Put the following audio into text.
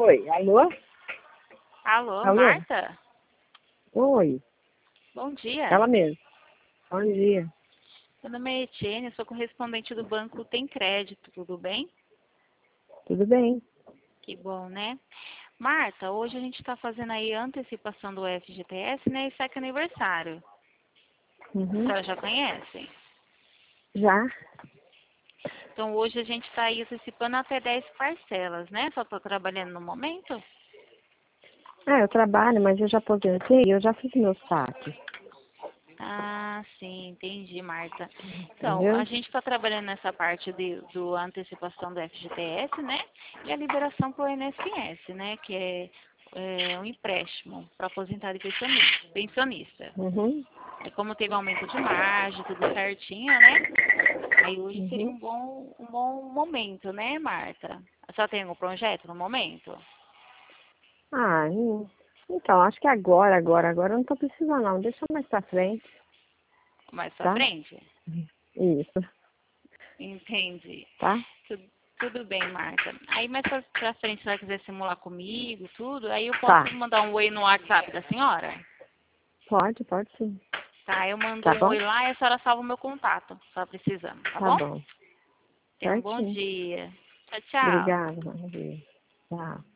Oi, alô? Alô, Alô? Marta? Oi, Bom dia. ela mesmo. Bom dia. Meu nome é Etienne, sou correspondente do banco Tem Crédito, tudo bem? Tudo bem? Que bom, né? Marta, hoje a gente está fazendo aí a antecipação do FGTS, né? E saque aniversário. A Uhum. senhora já conhece? Já? Então hoje a gente está aí antecipando até 10 parcelas, né? Só estou trabalhando no momento? Eu trabalho, mas eu já aposentei, eu já fiz meu saque, Ah, sim, entendi, Marta. Então, a entendeu? gente está trabalhando nessa parte do antecipação do FGTS, né? E a liberação para o INSS, né? Que é um empréstimo para aposentado e pensionista. Uhum. É como teve aumento de margem, tudo certinho, né? Aí hoje seria Uhum. um bom momento, né, Marta? Só tem algum projeto no momento? Ah, então, acho que agora eu não tô precisando não, deixa mais pra frente, Mais para tá? frente? Isso, Entendi. tá? Tudo bem, Marta. Aí mais pra frente, se ela quiser simular comigo, tudo, aí eu posso Tá, mandar um oi no WhatsApp da senhora? pode sim, Tá, eu mando tá um bom? oi lá e a senhora salva o meu contato, se ela precisando, tá Tá bom? bom, Tenha um bom certinho. dia. Tchau, tchau. Obrigada, bom dia. Tchau.